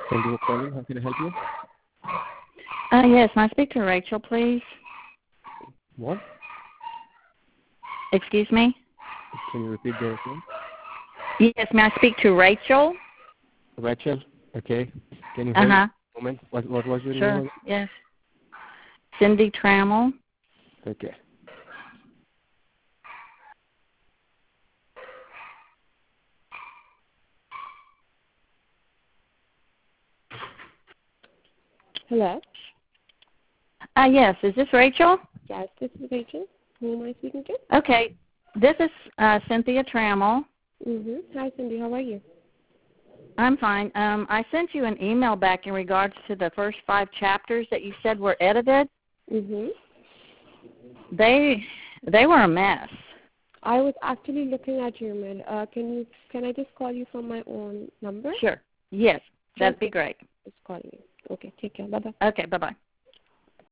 Thank you for calling. How can I help you? Yes, may I speak to Rachel, please? What? Excuse me? Can you repeat the name? Yes, may I speak to Rachel? Rachel? Okay. Can you hold Uh-huh. a moment? What was your Sure, name? yes. Cindy Trammell. Okay. Hello? Yes, is this Rachel? Yes, this is Rachel. Who am I speaking to? Okay, this is Cynthia Trammell. Hi, Cindy. How are you? I'm fine. I sent you an email back in regards to the first 5 chapters that you said were edited. They were a mess. I was actually looking at your mail. Can I just call you from my own number? Sure. Yes, that'd be great. Just calling you. Okay, take care. Bye-bye. Okay, bye-bye.